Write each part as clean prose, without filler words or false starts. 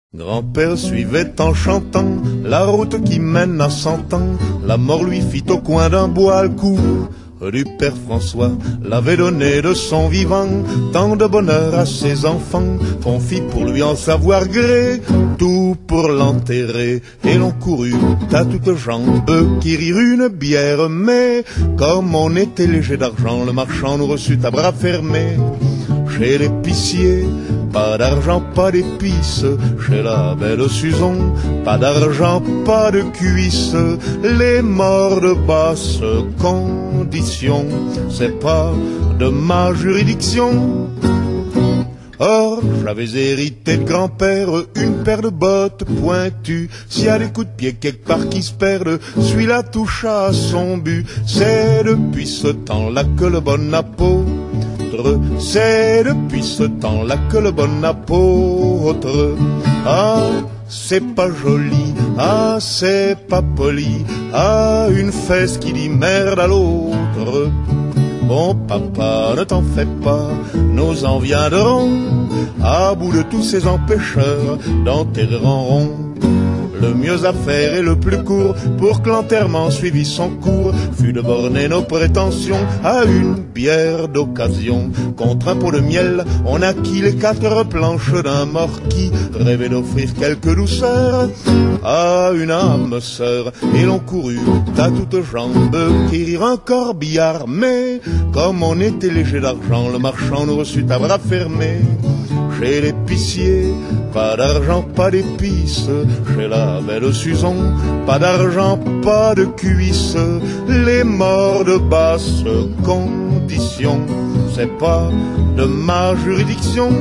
Grand-père suivait en chantant la route qui mène à 100 ans. La mort lui fit au coin d'un bois le coup du père François. L'avait donné de son vivant tant de bonheur à ses enfants qu'on fit pour lui en savoir gré tout pour l'enterrer. Et l'on courut à toutes jambes quérir une bière. Mais comme on était léger d'argent, le marchand nous reçut à bras fermés. Chez l'épicier, pas d'argent, pas d'épices. Chez la belle Suzon, pas d'argent, pas de cuisses. Les morts de basse condition, c'est pas de ma juridiction. Or, j'avais hérité de grand-père une paire de bottes pointues. S'il y a des coups de pied quelque part qui se perdent, celui-là toucha à son but. C'est depuis ce temps-là que le bon apôtre, c'est depuis ce temps-là que le bon apôtre, ah, c'est pas joli, ah, c'est pas poli, ah, une fesse qui dit merde à l'autre. Bon papa, ne t'en fais pas, nous en viendrons à bout de tous ces empêcheurs d'enterrer en rond. Le mieux à faire et le plus court pour que l'enterrement suivît son cours fut de borner nos prétentions à une bière d'occasion. Contre un pot de miel, on acquit les 4 planches d'un mort qui rêvait d'offrir quelques douceurs à une âme sœur. Et l'on courut à toutes jambes quérir un corbillard. Mais comme on était léger d'argent, le marchand nous reçut à bras fermés. Chez l'épicier, pas d'argent, pas d'épices. Chez la belle Suzon, pas d'argent, pas de cuisses. Les morts de basse condition, c'est pas de ma juridiction.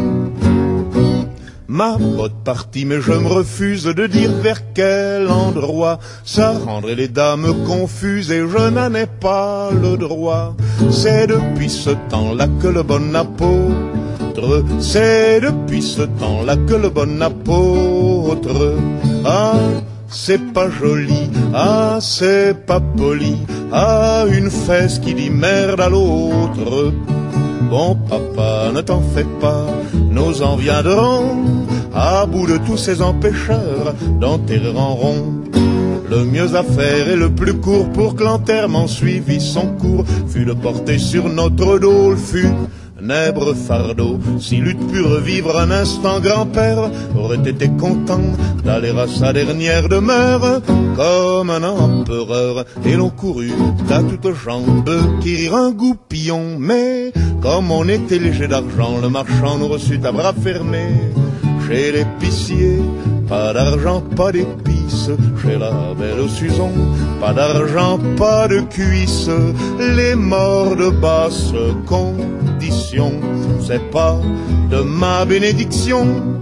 Ma botte partie, mais je me refuse de dire vers quel endroit. Ça rendrait les dames confuses et je n'en ai pas le droit. C'est depuis ce temps-là que le bon apôtre, c'est depuis ce temps-là que le bon apôtre, ah, c'est pas joli, ah, c'est pas poli, ah, une fesse qui dit merde à l'autre. Bon papa, ne t'en fais pas, nous en viendrons à bout de tous ces empêcheurs d'enterrer en rond. Le mieux à faire et le plus court pour que l'enterrement suivît son cours fut de porter sur notre dos le funèbre fardeau. S'il eût pu revivre un instant, grand-père aurait été content d'aller à sa dernière demeure comme un empereur. Et l'on courut à toutes jambes quérir un goupillon. Mais comme on était léger d'argent, le marchand nous reçut à bras fermés. Chez l'épicier, pas d'argent, pas d'épices. Chez la belle Suzon, pas d'argent, pas de cuisses. Les morts de basse condition, c'est pas de ma bénédiction.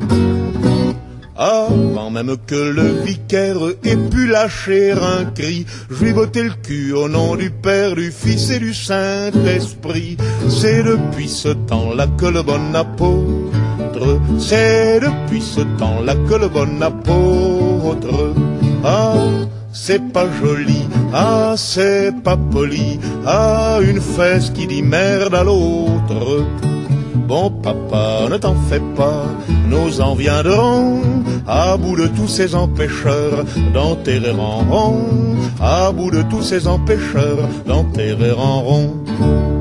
Avant même que le vicaire ait pu lâcher un cri, je lui bottais le cul au nom du Père, du Fils et du Saint-Esprit. C'est depuis ce temps-là que le bon apôtre, c'est depuis ce temps-là que le bon apôtre, ah, c'est pas joli, ah, c'est pas poli, ah, une fesse qui dit merde à l'autre. Bon papa, ne t'en fais pas, nous en viendrons à bout de tous ces empêcheurs d'enterrer en rond, à bout de tous ces empêcheurs d'enterrer en rond.